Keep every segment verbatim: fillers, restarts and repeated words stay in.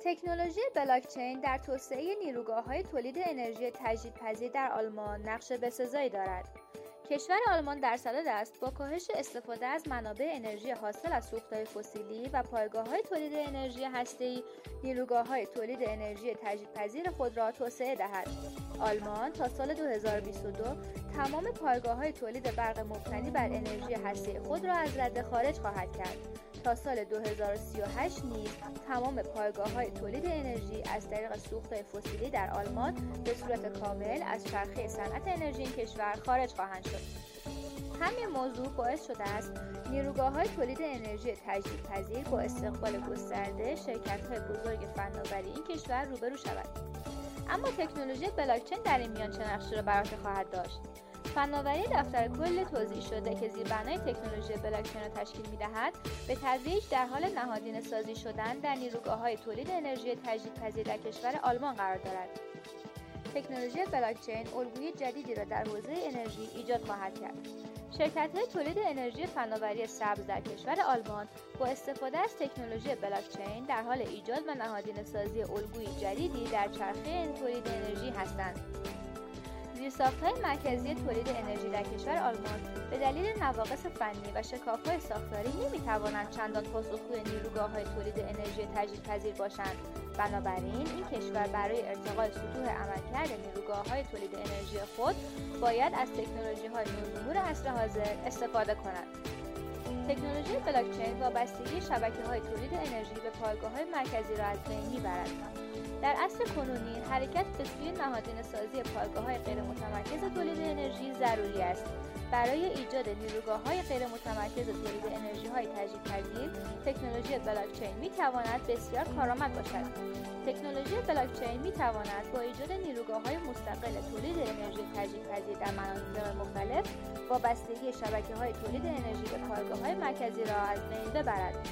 تکنولوژی بلاکچین در توسعه نیروگاه‌های تولید انرژی تجدیدپذیر در آلمان نقش بسزایی دارد. کشور آلمان در صدد است با کاهش استفاده از منابع انرژی حاصل از سوختهای فسیلی و پایگاه‌های تولید انرژی هسته‌ای، نیروگاه‌های تولید انرژی تجدیدپذیر خود را توسعه دهد. آلمان تا سال دو هزار و بیست و دو تمام پایگاه‌های تولید برق مبتنی بر انرژی هسته‌ای خود را از رده خارج خواهد کرد. تا سال دو هزار و سی و هشت نیز تمام پایگاه‌های تولید انرژی از طریق سوختهای فسیلی در آلمان به صورت کامل از چرخه صنعت انرژی این کشور خارج خواهند شد. همین موضوع باعث شده است نیروگاه‌های تولید انرژی تجدیدپذیر با استقبال گسترده شرکت‌های بزرگ فناوری این کشور روبرو شود. اما تکنولوژی بلاکچین در این میان چه نقشی را بر عهده خواهد داشت؟ فناوری دفتر کل توزیع شده که زیربنای تکنولوژی بلاکچین را تشکیل می‌دهد، به تدریج در حال نهادینه سازی شدن در نیروگاه‌های تولید انرژی تجدیدپذیر در کشور آلمان قرار دارد. تکنولوژی بلاکچین الگوی جدیدی را در حوزه انرژی ایجاد خواهد کرد. شرکت‌های تولید انرژی فناوری سبز در کشور آلمان با استفاده از تکنولوژی بلاکچین در حال ایجاد و نهادینه سازی الگوی جدیدی در چرخه تولید انرژی هستند. زیرساخت‌های مرکزی تولید انرژی در کشور آلمان به دلیل نواقص فنی و شکاف‌های ساختاری نمی‌توانند چندان پاسخگوی نیروگاه‌های تولید انرژی تجدیدپذیر باشند. بنابراین این کشور برای ارتقای سطوح عملکرد نیروگاه‌های تولید انرژی خود باید از تکنولوژی‌های نوظهور عصر حاضر استفاده کند. تکنولوژی بلاکچین وابستگی شبکه‌های تولید انرژی به پایگاه‌های مرکزی را از بین می‌برد. در عصر کنونی حرکت به سوی نهادینه سازی پایگاه‌های غیر متمرکز تولید انرژی ضروری است. برای ایجاد نیروگاه‌های غیر متمرکز تولید انرژی‌های تجدیدپذیر، تکنولوژی بلاکچین می‌تواند بسیار کارآمد باشد. تکنولوژی بلاکچین می‌تواند با ایجاد نیروگاه‌های مستقل تولید انرژی تجدیدپذیر در مناطق مختلف، وابستگی شبکه‌های تولید انرژی به پایگاه‌های مرکزی را از بین ببرد.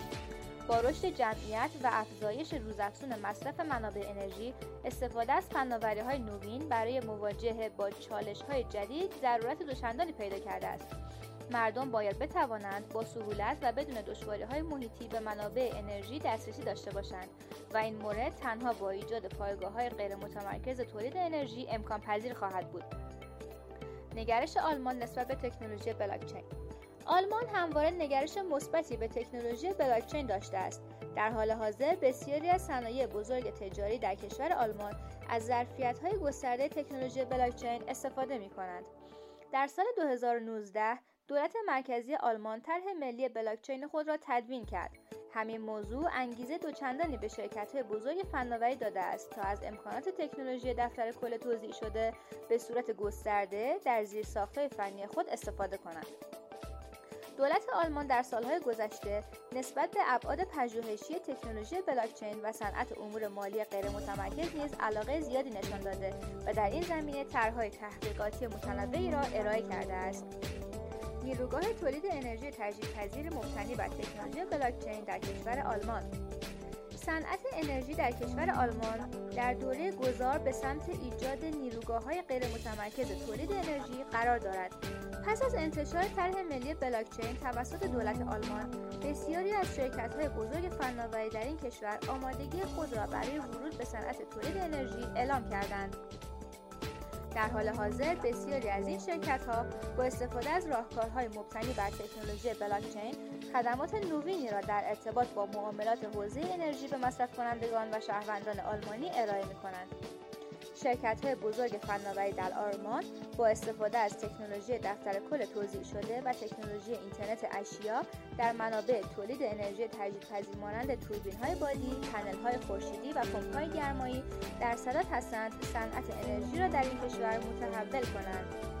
با رشد جمعیت و افزایش روزافزون مصرف منابع انرژی، استفاده از فناوری‌های نوین برای مواجهه با چالش‌های جدید ضرورت دوچندانی پیدا کرده است. مردم باید بتوانند با سهولت و بدون دشواری‌های محیطی به منابع انرژی دسترسی داشته باشند و این مورد تنها با ایجاد پایگاه‌های غیر متمرکز تولید انرژی امکان پذیر خواهد بود. نگرش آلمان نسبت به تکنولوژی بلاکچین. آلمان همواره نگرش مثبتی به تکنولوژی بلاکچین داشته است. در حال حاضر بسیاری از صنایع بزرگ تجاری در کشور آلمان از ظرفیت‌های گسترده تکنولوژی بلاکچین استفاده می‌کنند. در سال دو هزار و نوزده دولت مرکزی آلمان طرح ملی بلاکچین خود را تدوین کرد. همین موضوع انگیزه دوچندانی به شرکت‌های بزرگ فناوری داده است تا از امکانات تکنولوژی دفتر کل توزیع شده به صورت گسترده در زیرساخت‌های فنی خود استفاده کنند. دولت آلمان در سالهای گذشته نسبت به ابعاد پژوهشی تکنولوژی بلاکچین و صنعت امور مالی غیر متمرکز نیز علاقه زیادی نشان داده و در این زمینه طرح‌های تحقیقاتی متنوعی را ارائه کرده است. نیروگاه تولید انرژی تجدیدپذیر مبتنی بر تکنولوژی بلاکچین در کشور آلمان. صنعت انرژی در کشور آلمان در دوره گذار به سمت ایجاد نیروگاه‌های غیر متمرکز تولید انرژی قرار دارد. پس از انتشار طرح ملی بلاکچین توسط دولت آلمان، بسیاری از شرکت‌های بزرگ فناوری در این کشور آمادگی خود را برای ورود به صنعت تولید انرژی اعلام کردند. در حال حاضر بسیاری از این شرکت‌ها با استفاده از راهکارهای مبتنی بر تکنولوژی بلاکچین خدمات نوینی را در ارتباط با معاملات حوزه انرژی به مصرف کنندگان و شهروندان آلمانی ارائه می‌کنند. شرکت‌های بزرگ فناوری در آلمان با استفاده از تکنولوژی دفتر کل توزیع شده و تکنولوژی اینترنت اشیا در منابع تولید انرژی تجدیدپذیر مانند توربین‌های بادی، پنل‌های خورشیدی و پمپ‌های گرمایی در صدد هستند صنعت انرژی را در این کشور متحول کنند.